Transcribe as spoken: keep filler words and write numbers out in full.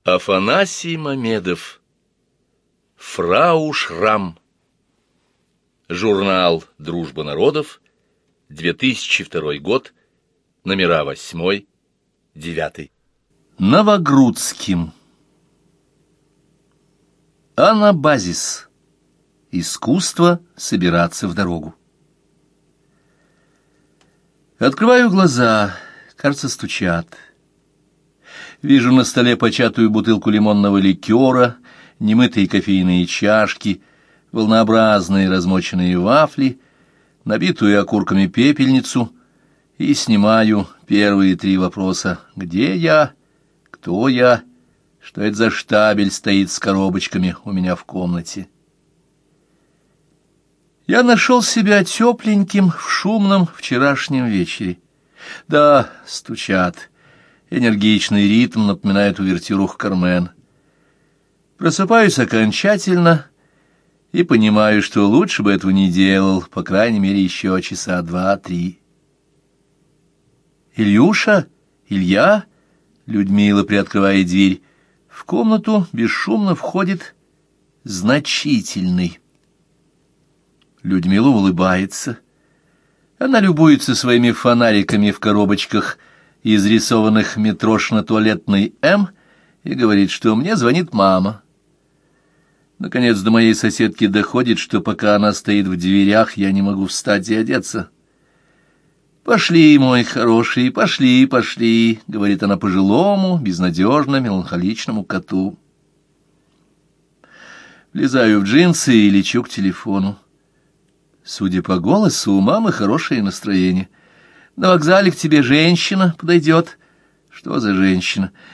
Афанасий Мамедов. Фрау Шрам. Журнал «Дружба народов», две тысячи второй год, номера восьмой, девятый. Новогрудским. Анабазис. Искусство собираться в дорогу. Открываю глаза, кажется, стучат. Вижу на столе початую бутылку лимонного ликера, немытые кофейные чашки, волнообразные размоченные вафли, набитую окурками пепельницу, и снимаю первые три вопроса. Где я? Кто я? Что это за штабель стоит с коробочками у меня в комнате? Я нашел себя тепленьким в шумном вчерашнем вечере. Да, стучат. Энергичный ритм напоминает увертюру «Кармен». Просыпаюсь окончательно и понимаю, что лучше бы этого не делал, по крайней мере, еще часа два-три. «Илюша? Илья?» Людмила приоткрывает дверь. В комнату бесшумно входит значительный. Людмила улыбается. Она любуется своими фонариками в коробочках, изрисованных метрошно-туалетной «М», и говорит, что мне звонит мама. Наконец до моей соседки доходит, что пока она стоит в дверях, я не могу встать и одеться. «Пошли, мой хороший, пошли, пошли», — говорит она пожилому, безнадежно меланхоличному коту. Влезаю в джинсы и лечу к телефону. Судя по голосу, у мамы хорошее настроение. «На вокзале к тебе женщина подойдет». «Что за женщина?»